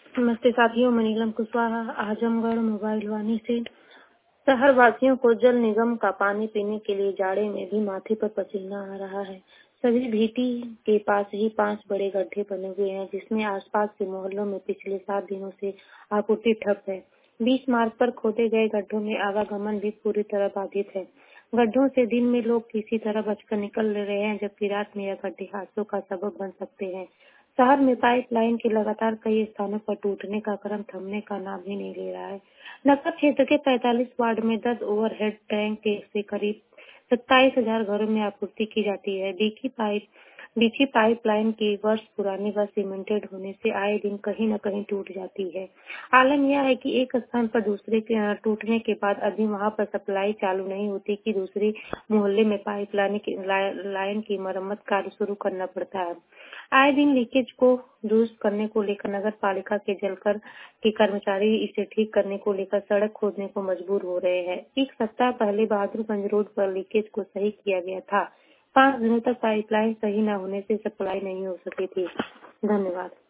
नमस्ते साथियों, मैं नीलम कुशवाहा आजमगढ़ मोबाइल वाणी से। शहर वासियों को जल निगम का पानी पीने के लिए जाड़े में भी माथे पर पसीना आ रहा है। सभी भीटी के पास ही 5 बड़े गड्ढे बने हुए हैं, जिसमें आसपास के मोहल्लों में पिछले 7 दिनों से आपूर्ति ठप है। 20 मार्च पर खोदे गए गड्ढों में आवागमन भी पूरी तरह बाधित है। गड्ढों से दिन में लोग किसी तरह बचकर निकल रहे हैं, जबकि रात में यह गड्ढे हादसों का सबब बन सकते हैं। शहर में पाइपलाइन के लगातार कई स्थानों पर टूटने का क्रम थमने का नाम ही नहीं ले रहा है। नगर क्षेत्र के 45 वार्ड में 10 ओवरहेड टैंक से करीब 27,000 घरों में आपूर्ति की जाती है। बीची पाइपलाइन की वर्ष पुरानी व सीमेंटेड होने से आए दिन कहीं न कहीं टूट जाती है। आलम यह है कि एक स्थान पर दूसरे के टूटने के बाद अभी वहां पर सप्लाई चालू नहीं होती कि दूसरी मोहल्ले में लाइन की मरम्मत कार्य शुरू करना पड़ता है। आए दिन लीकेज को दुरुस्त करने को लेकर नगर पालिका के जलकर के कर्मचारी इसे ठीक करने को लेकर सड़क खोदने को मजबूर हो रहे हैं। 1 सप्ताह पहले बहादुरगंज रोड पर लीकेज को सही किया गया था। 5 दिनों तक पाइपलाइन सही न होने से सप्लाई नहीं हो सकी थी। धन्यवाद।